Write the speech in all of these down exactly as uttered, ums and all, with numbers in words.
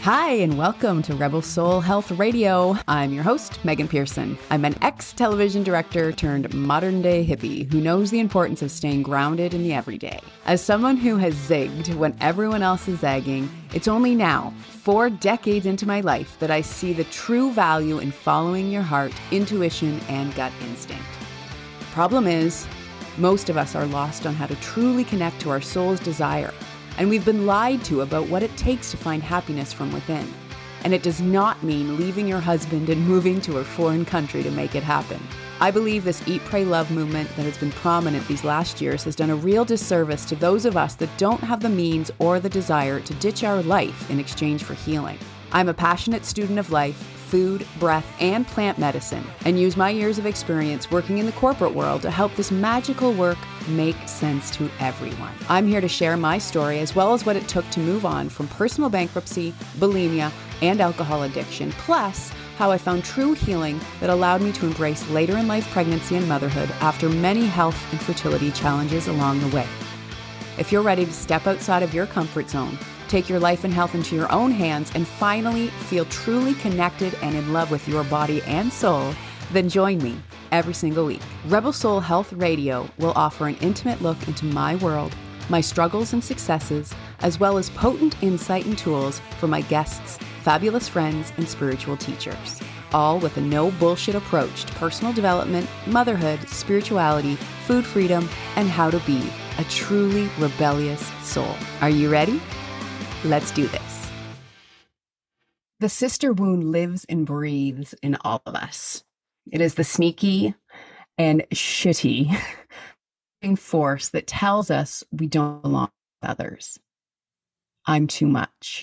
Hi, and welcome to Rebel Soul Health Radio. I'm your host, Megan Pearson. I'm an ex-television director turned modern-day hippie who knows the importance of staying grounded in the everyday. As someone who has zigged when everyone else is zagging, it's only now, four decades into my life, that I see the true value in following your heart, intuition, and gut instinct. Problem is, most of us are lost on how to truly connect to our soul's desire. And we've been lied to about what it takes to find happiness from within. And it does not mean leaving your husband and moving to a foreign country to make it happen. I believe this Eat, Pray, Love movement that has been prominent these last years has done a real disservice to those of us that don't have the means or the desire to ditch our life in exchange for healing. I'm a passionate student of life, food, breath, and plant medicine, and use my years of experience working in the corporate world to help this magical work make sense to everyone. I'm here to share my story as well as what it took to move on from personal bankruptcy, bulimia, and alcohol addiction, plus how I found true healing that allowed me to embrace later in life pregnancy and motherhood after many health and fertility challenges along the way. If you're ready to step outside of your comfort zone, take your life and health into your own hands, and finally feel truly connected and in love with your body and soul, then join me every single week. Rebel Soul Health Radio will offer an intimate look into my world, my struggles and successes, as well as potent insight and tools from my guests, fabulous friends, and spiritual teachers. All with a no bullshit approach to personal development, motherhood, spirituality, food freedom, and how to be a truly rebellious soul. Are you ready? Let's do this. The sister wound lives and breathes in all of us. It is the sneaky and shitty force that tells us we don't belong with others. I'm too much.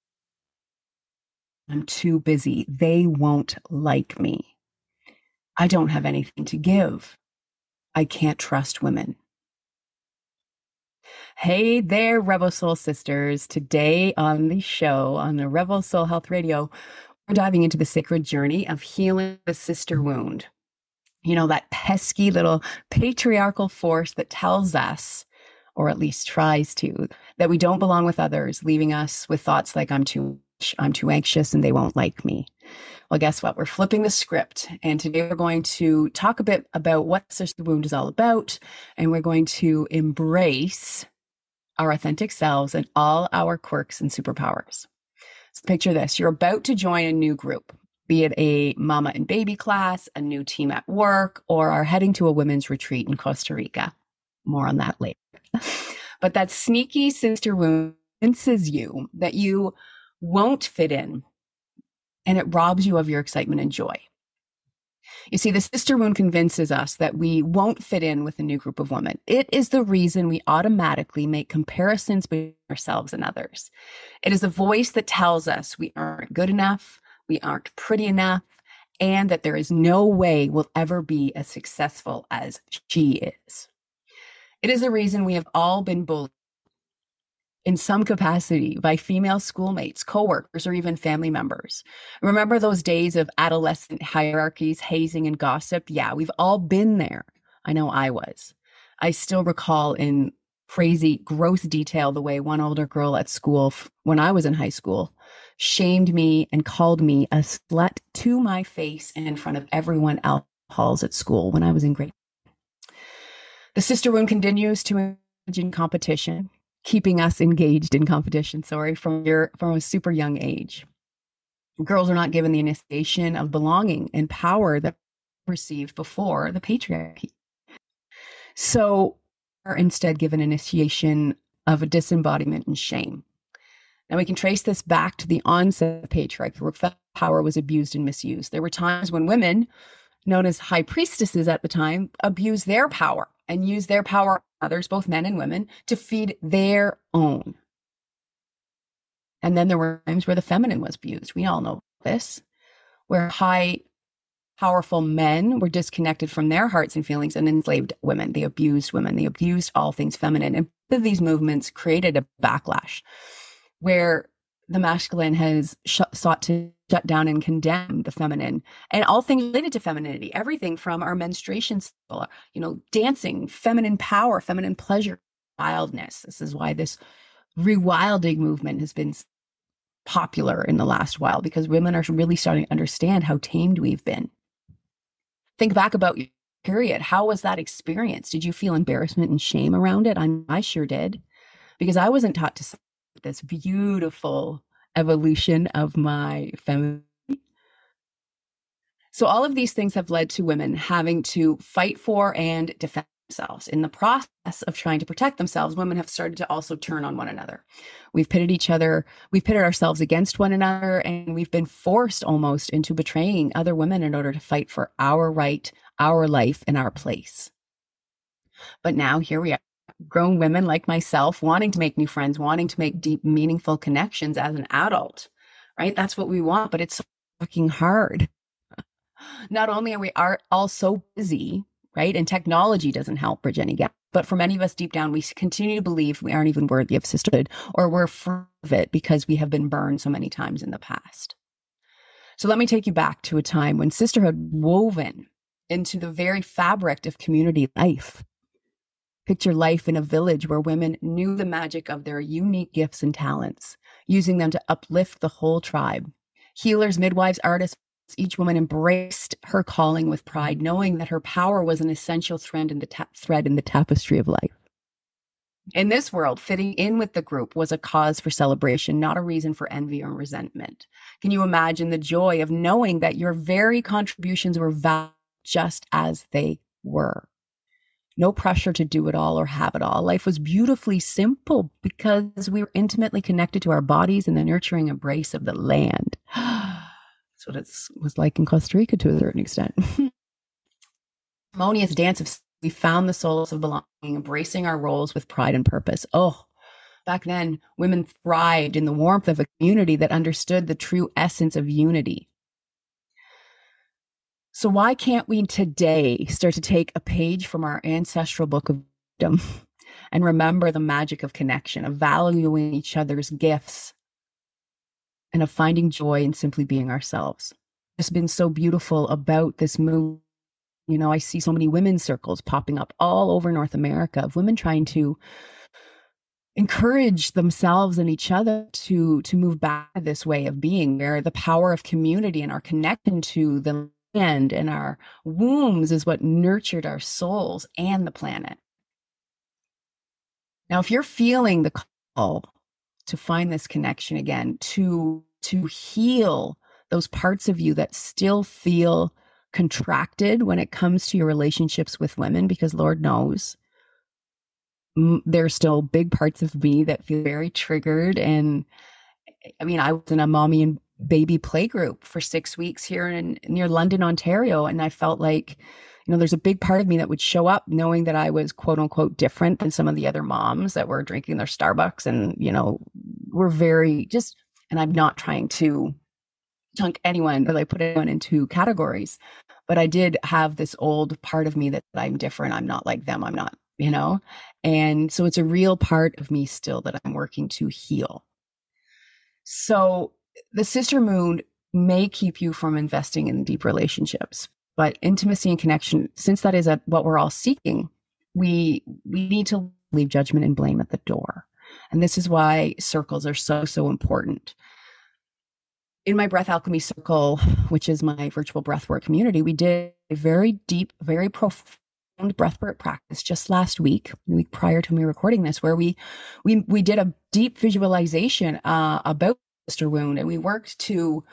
I'm too busy. They won't like me. I don't have anything to give. I can't trust women. Hey there, Rebel Soul sisters. Today on the show, on the Rebel Soul Health Radio, we're diving into the sacred journey of healing the sister wound. You know, that pesky little patriarchal force that tells us, or at least tries to, that we don't belong with others, leaving us with thoughts like, I'm too much, I'm too anxious, and they won't like me. Well, guess what? We're flipping the script. And today we're going to talk a bit about what sister wound is all about. And we're going to embrace our authentic selves and all our quirks and superpowers. So picture this. You're about to join a new group, be it a mama and baby class, a new team at work, or are heading to a women's retreat in Costa Rica. More on that later. But that sneaky sister wound convinces you that you won't fit in, and it robs you of your excitement and joy. You see, the sister wound convinces us that we won't fit in with a new group of women. It is the reason we automatically make comparisons between ourselves and others. It is a voice that tells us we aren't good enough, we aren't pretty enough, and that there is no way we'll ever be as successful as she is. It is the reason we have all been bullied in some capacity by female schoolmates, coworkers, or even family members. Remember those days of adolescent hierarchies, hazing, and gossip? Yeah, we've all been there. I know I was. I still recall in crazy, gross detail the way one older girl at school, when I was in high school, shamed me and called me a slut to my face and in front of everyone else halls at school when I was in grade. The sister wound continues to imagine competition, keeping us engaged in competition, sorry, from your from a super young age. Girls are not given the initiation of belonging and power that received before the patriarchy. So are instead given initiation of a disembodiment and shame. Now we can trace this back to the onset of patriarchy, where power was abused and misused. There were times when women, known as high priestesses at the time, abused their power and used their power others, both men and women, to feed their own. And then there were times where the feminine was abused. We all know this, where high, powerful men were disconnected from their hearts and feelings and enslaved women. They abused women. They abused all things feminine. And both of these movements created a backlash where the masculine has sh- sought to shut down and condemn the feminine and all things related to femininity, everything from our menstruation cycle, you know, dancing, feminine power, feminine pleasure, wildness. This is why this rewilding movement has been popular in the last while because women are really starting to understand how tamed we've been. Think back about your period. How was that experience? Did you feel embarrassment and shame around it? I, I sure did, because I wasn't taught to see this beautiful evolution of my femininity. So all of these things have led to women having to fight for and defend themselves. In the process of trying to protect themselves, women have started to also turn on one another. We've pitted each other, we've pitted ourselves against one another, and we've been forced almost into betraying other women in order to fight for our right, our life, and our place. But now here we are, grown women like myself, wanting to make new friends, wanting to make deep, meaningful connections as an adult, right? That's what we want, but it's so fucking hard. Not only are we are all so busy, right? And technology doesn't help bridge any gap. But for many of us deep down, we continue to believe we aren't even worthy of sisterhood, or we're free of it because we have been burned so many times in the past. So let me take you back to a time when sisterhood woven into the very fabric of community life. Picture life in a village where women knew the magic of their unique gifts and talents, using them to uplift the whole tribe. Healers, midwives, artists, each woman embraced her calling with pride, knowing that her power was an essential thread in the, ta- thread in the tapestry of life. In this world, fitting in with the group was a cause for celebration, not a reason for envy or resentment. Can you imagine the joy of knowing that your very contributions were valued just as they were? No pressure to do it all or have it all. Life was beautifully simple because we were intimately connected to our bodies and the nurturing embrace of the land. That's what it was like in Costa Rica to a certain extent. Harmonious dance of we found the solace of belonging, embracing our roles with pride and purpose. Oh, back then, women thrived in the warmth of a community that understood the true essence of unity. So why can't we today start to take a page from our ancestral book of wisdom and remember the magic of connection, of valuing each other's gifts, and of finding joy in simply being ourselves? It's been so beautiful about this move. You know, I see so many women's circles popping up all over North America of women trying to encourage themselves and each other to, to move back this way of being, where the power of community and our connection to the land and our wombs is what nurtured our souls and the planet. Now, if you're feeling the call to find this connection again, to, to heal those parts of you that still feel contracted when it comes to your relationships with women, because Lord knows m- there's still big parts of me that feel very triggered. And I mean, I was in a mommy and baby play group for six weeks here in near London, Ontario. And I felt like, you know, there's a big part of me that would show up knowing that I was quote unquote different than some of the other moms that were drinking their Starbucks and, you know, were very just, and I'm not trying to chunk anyone or like put anyone into categories, but I did have this old part of me that I'm different. I'm not like them. I'm not, you know, and so it's a real part of me still that I'm working to heal. So the sister moon may keep you from investing in deep relationships, but intimacy and connection, since that is a, what we're all seeking, we we need to leave judgment and blame at the door. And this is why circles are so, so important. In my Breath Alchemy Circle, which is my virtual breathwork community, we did a very deep, very profound breathwork practice just last week, the week prior to me recording this, where we we we did a deep visualization uh, about sister wound, and we worked to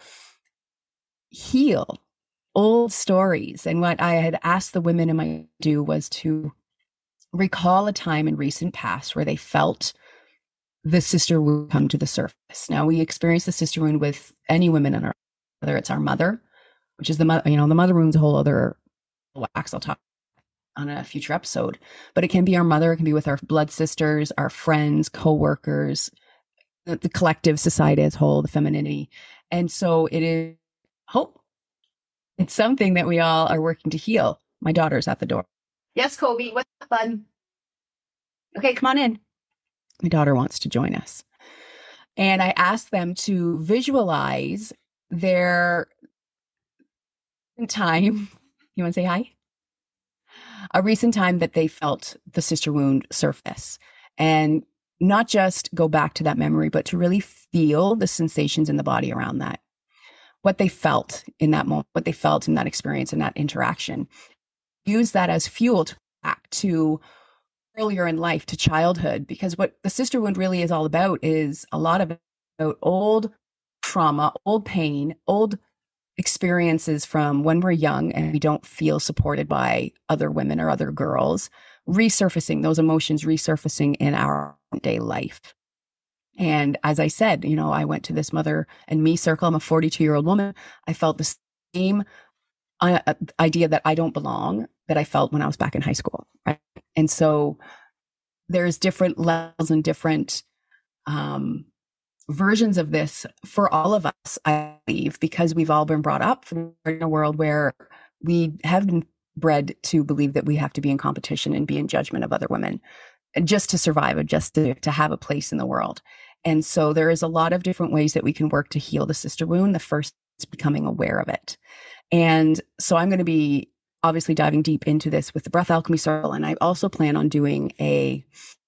heal old stories. And what I had asked the women in my do was to recall a time in recent past where they felt the sister wound come to the surface. Now, we experience the sister wound with any women in our, whether it's our mother, which is the mother, you know, the mother wound's a whole other wax I'll talk on a future episode, but it can be our mother, it can be with our blood sisters, our friends, co-workers, the, the collective society as a whole, the femininity. And so it is hope. It's something that we all are working to heal. My daughter's at the door. Yes, Kobe, what's up, bud? Okay, come on in. My daughter wants to join us. And I asked them to visualize their time. You want to say hi? A recent time that they felt the sister wound surface. And not just go back to that memory, but to really feel the sensations in the body around that, what they felt in that moment, what they felt in that experience, in that interaction. Use that as fuel to go back to earlier in life, to childhood, because what the sister wound really is all about is a lot of about old trauma, old pain, old experiences from when we're young and we don't feel supported by other women or other girls, resurfacing those emotions, resurfacing in our day life. And as I said, you know, I went to this mother and me circle. I'm a forty-two year old woman. I felt the same uh, idea that I don't belong that I felt when I was back in high school. Right. And so there's different levels and different um, versions of this for all of us, I believe, because we've all been brought up in a world where we have been bred to believe that we have to be in competition and be in judgment of other women just to survive and just to, to have a place in the world. And so there is a lot of different ways that we can work to heal the sister wound. The first is becoming aware of it. And so I'm going to be obviously diving deep into this with the Breath Alchemy Circle. And I also plan on doing a,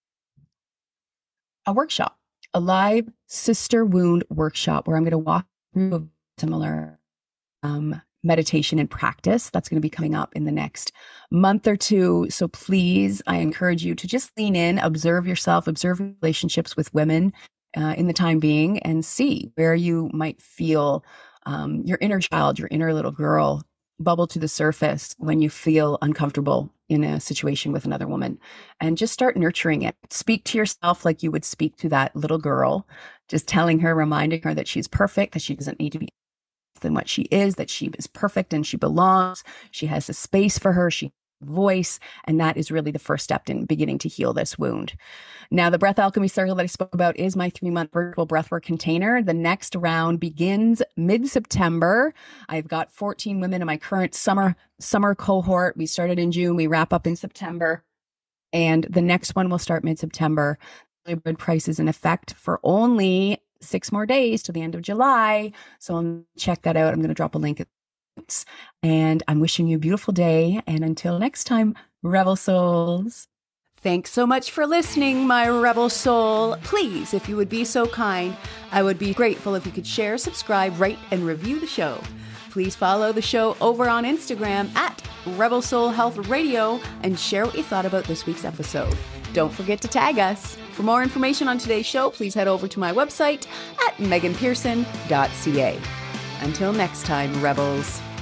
a workshop, a live sister wound workshop where I'm going to walk through a similar um, meditation and practice. That's going to be coming up in the next month or two. So please, I encourage you to just lean in, observe yourself, observe relationships with women uh, in the time being, and see where you might feel um, your inner child, your inner little girl bubble to the surface when you feel uncomfortable in a situation with another woman, and just start nurturing it. Speak to yourself like you would speak to that little girl, just telling her, reminding her that she's perfect, that she doesn't need to be than what she is, that she is perfect and she belongs. She has a space for her. She has a voice. And that is really the first step in beginning to heal this wound. Now, the Breath Alchemy Circle that I spoke about is my three-month virtual breathwork container. The next round begins mid-September. I've got fourteen women in my current summer summer cohort. We started in June. We wrap up in September. And the next one will start mid-September. The bird price is in effect for only six more days to the end of July. So I'll check that out. I'm going to drop a link. And I'm wishing you a beautiful day. And until next time, Rebel Souls. Thanks so much for listening, my Rebel Soul. Please, if you would be so kind, I would be grateful if you could share, subscribe, rate, and review the show. Please follow the show over on Instagram at Rebel Soul Health Radio and share what you thought about this week's episode. Don't forget to tag us. For more information on today's show, please head over to my website at megan pearson dot c a. Until next time, Rebels.